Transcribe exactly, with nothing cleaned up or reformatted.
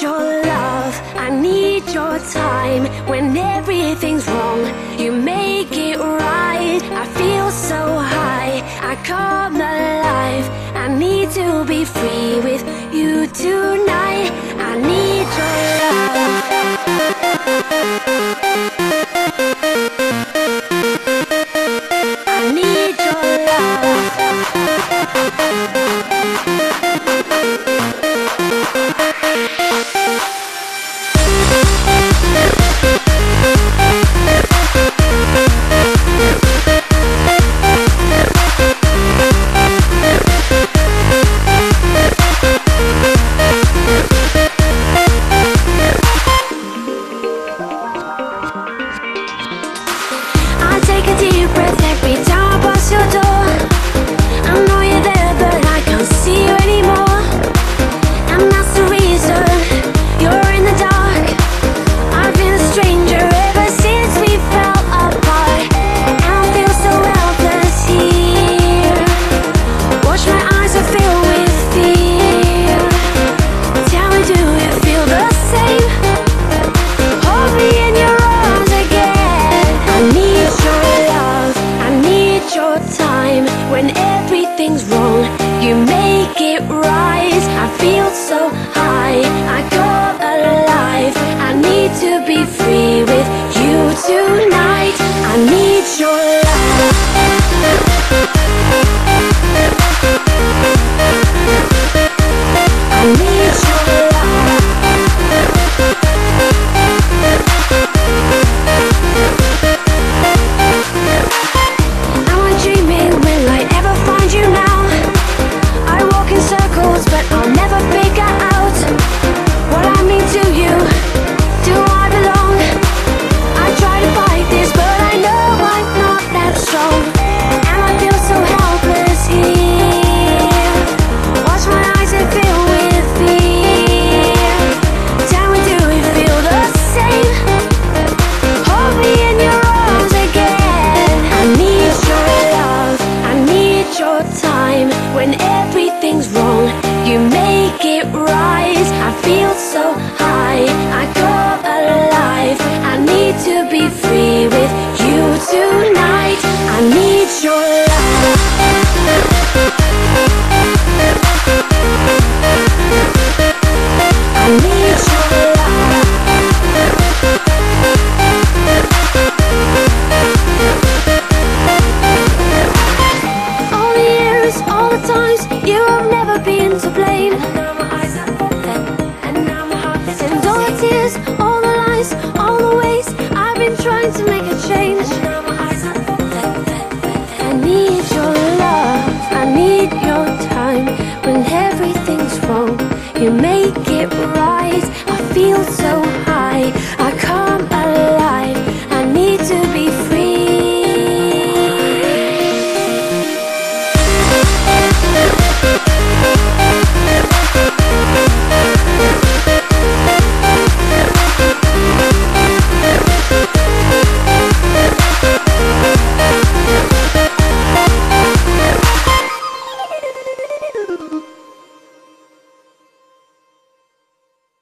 your love, I need your time. When everything's wrong, you make it right. I feel so high, I come alive. I need to be free with you tonight. I need your love. I need your love. I take a deep breath every time I pass your door. I know you're there, but I can't see you anymore. And that's the reason you're in the dark. I've been a stranger ever since we fell apart. And I feel so helpless here. Watch my eyes are filled with fear. Tell me, do you feel the same? Hold me in your arms again. I need your love, I need your time. When everything's wrong, you make it right. I feel so high, I come alive. I need to be free with you tonight. I need your love. I need your love. Am I dreaming? Will I ever find you now? I walk in circles, but I'll never figure out what I mean to you. Do I belong? I try to fight this, but I know I'm not that strong. And I feel so helpless here. Watch my eyes and fill with fear. Tell me, do you feel the same? Hold me in your arms again. I need your love, I need your time. When everything's wrong, you make it right. I feel so high, I come alive. I need to be free with you tonight. I need your